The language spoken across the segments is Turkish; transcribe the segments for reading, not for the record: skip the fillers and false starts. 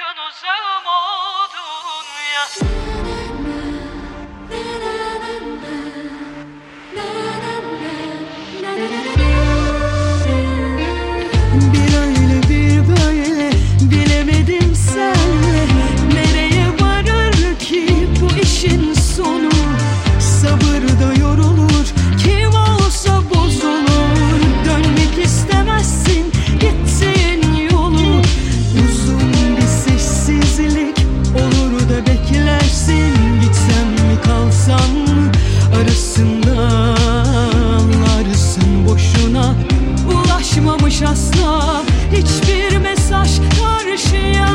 yakın uzağım oldun ya. Bir öyle bir böyle bilemedim senle. Nereye varır ki bu işin sonu? Sabır da yorulur, kim olsa bozulur. Dönmek istemezsin gittiğin yolu. Uzun bir sessizlik olur da beklersin. Gitsem mi kalsam mı arasında anlarsın boşuna. Ulaşmamış asla hiçbir mesaj karşıya.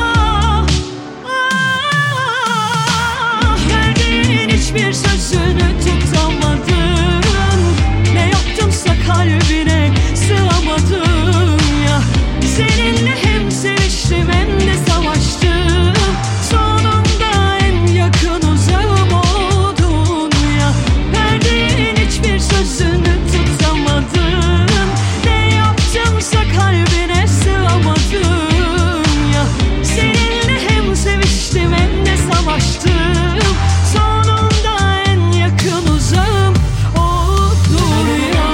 Verdiğin hiçbir sözünü tutamadım. Ne yaptımsa kalbine sığamadım ya. Seninle hem seviştim hem de savaştım. Sonunda en yakın uzağım oldun ya. Verdiğin hiçbir sözünü tutamadım. Ne yaptımsa kalbine sığamadım ya. Seninle hem seviştim hem de savaştım. Sonunda en yakın uzağım oldun ya.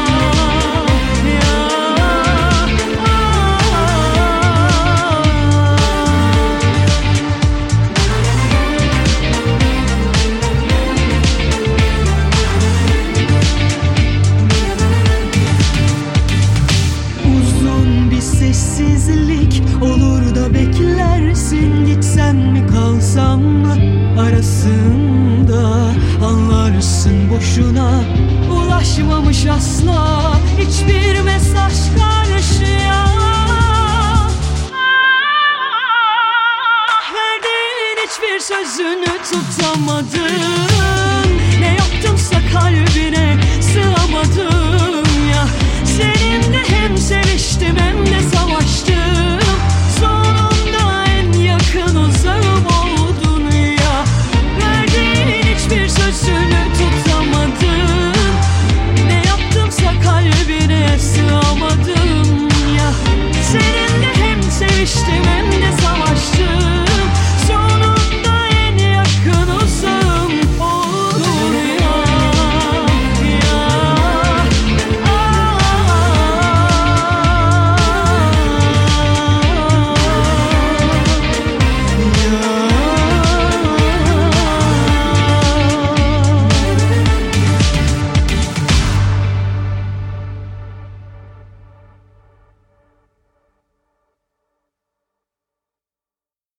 Uzun bir sessizlik olur da beklersin. Gitsem mi kalsam mı arasında anlarsın boşuna. Ulaşmamış asla hiçbir mesaj karşıya. Verdiğin hiçbir sözünü tutamadım. Ne yaptımsa kalbine sığamadım ya. Seninle hem seviştim hem de savaştım. Sonunda en yakın uzağım oldun ya. Verdiğin hiçbir sözünü tutamadım. Ne yaptımsa kalbine sığamadım ya. Seninle hem seviştim